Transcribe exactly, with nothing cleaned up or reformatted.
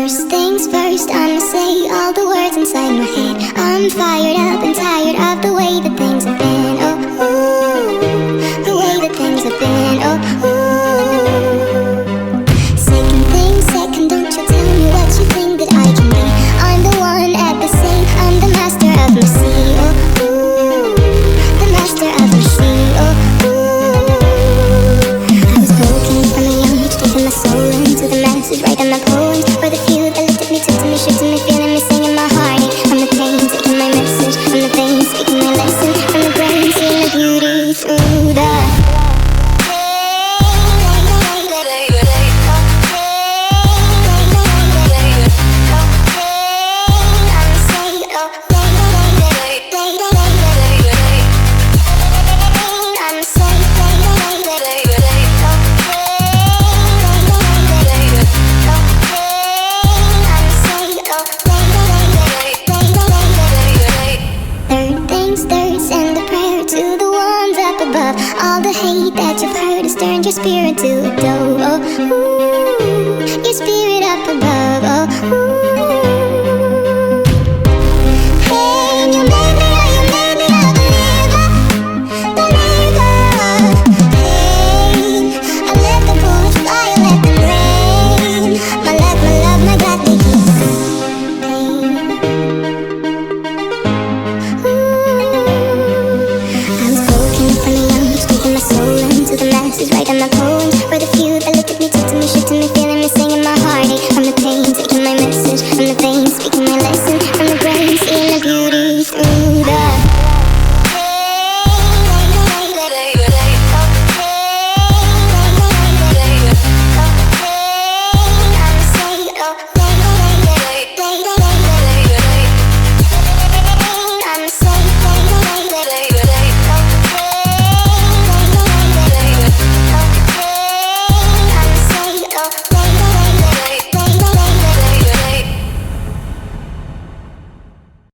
First things first, I'ma say all the words inside my head. I'm fired up and tired of the way that things have been. Oh, ooh, the way that things have been. Oh, ooh. Second thing, second, don't you tell me what you think that I can be. I'm the one at the same, I'm the master of mercy. Oh, ooh, the master of mercy. Oh, ooh. I was broken from a young age, taking my soul into the message, writing my poems for the